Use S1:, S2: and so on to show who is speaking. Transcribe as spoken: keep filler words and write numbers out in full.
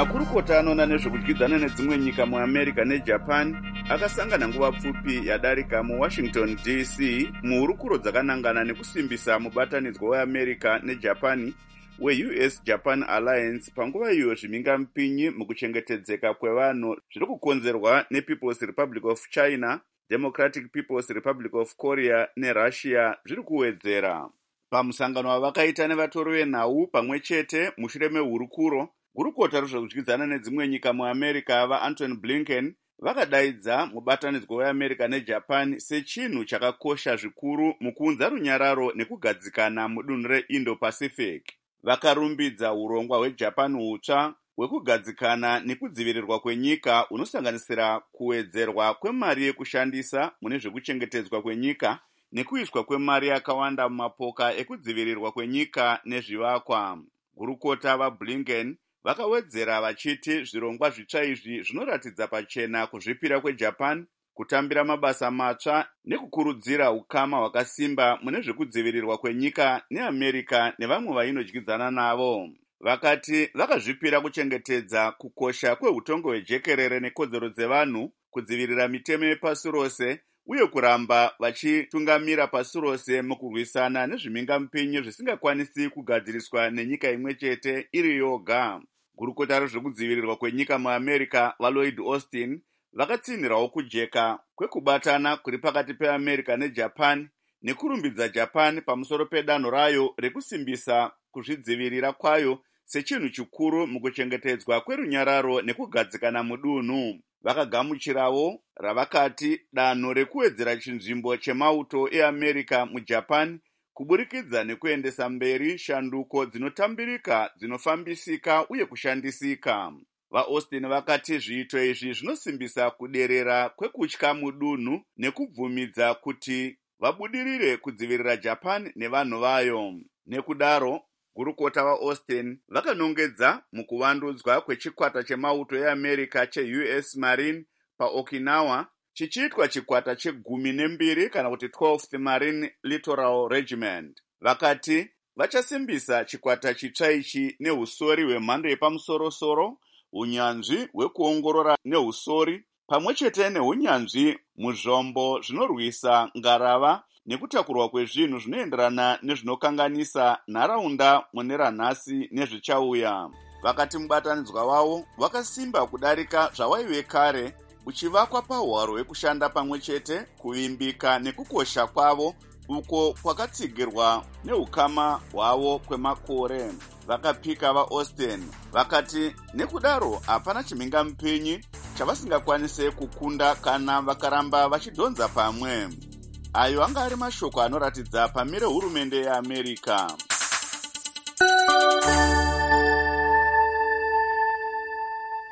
S1: Makurukota anoona nezvekudyidzana nedzimwe nyika muAmerica neJapan akasangana nguva pfupi yadarika muWashington D C muhurukuro dzakanangana nekusimbisa mubatanidzwa weAmerica neJapan we-U S Japan Alliance panguva iyo zvimhingamupinyi mukuchengetedzeka kwevanhu zviri kukonzerwa nePeople's Republic of China, Democratic People's Republic of Korea neRussia zviri kuwedzera. Pamusangano wavakaita nevatori venhau pamwe chete mushure mehurukuro, gurukota rezvekudyidzana nedzimwe nyika muAmerica vaAntony Blinken vakadaidza mubatanidzwa weAmerica neJapan sechinhu chakakosha zvikuru mukuunza runyararo nekugadzikana mudunhu reIndo-Pacific. Vakarumbidza urongwa hweJapan hutsva hwekugadzikana nekudzivirirwa kwenyika hunosanganisira kuwedzerwa kwemari yekushandisa mune zvekuchengetedzwa kwenyika nekuiswa kwemari yakawanda mumapoka ekudzivirirwa kwenyika nezvivakwa. Gurukota vaBlinken vakawedzera vachiti zvirongwa zvitsva izvi zvinoratidza pachena kuzvipira kweJapan kutambira mabasa matsva nekukurudzira ukama hwakasimba mune zvekudzivirirwa kwenyika neAmerica nevamwe vainodyidzana navo. Vakati vakazvipira kuchengetedza kukosha kweutongo hwejekerere nekodzero dzevanhu, kudzivirira mitemo yepasi rose uye kuramba vachitungamira pasi rose mukurwisana nezvimhingamupinyi zvisingakwanisi kugadziriswa nenyika imwe chete iri yoga. Gurukota rezvekudzivirirwa kwenyika muAmerica vaLloyd Austin vakatsinhirawo kujeka kwekubatana kuri pakati peAmerica neJapan nekurumbidza Japan pamusoro pedanho rayo rekusimbisa kuzvidzivirira kwayo sechinhu chikuru mukuchengetedzwa kwerunyararo nekugadzikana mudunhu. Vakagamuchirawo ravakati danho rekuwedzera chinzvimbo chemauto eAmerica muJapan kuburikidza nekuendesa mberi shanduko dzinotambirika, dzinofambisika uye kushandisika. VaAustin vakati zviito izvi zvinosimbisa kuderera kwekutya mudunhu nekubvumidza kuti vabudirire kudzivirira Japan nevanhu vayo. Nekudaro, gurukota vaAustin vakanongedza mukuvandudzwa kwechikwata chemauto eAmerica che-U S Marine paOkinawa chichiitwa chikwata chegumi nembiri kana kuti twelfth Marine Littoral Regiment. Vakati vachasimbisa chikwata chitsva ichi neusori hwemhando yepamusoro-soro, unyanzvi hwekuongorora neusori, pamwe chete neunyanzvi muzvombo zvinorwisa ngarava nekutakurwa kwezvinhu zvinoenderana nezvinokanganisa nharaunda mune ranhasi nezvichauya. Vakati mubatanidzwa wavo wakasimba kudarika zvawaive kare, uchivakwa pahwaro hwekushanda pamwe chete, kuvimbika nekukosha kwavo uko kwakatsigirwa neukama hwavo kwemakore. Vakapika vaAustin vakati nekudaro hapana chimhingamupinyi chavasingakwanise kukunda kana vakaramba vachidhonza pamwe. Ayo anga ari mashoko anoratidza pamire hurumende yeAmerica.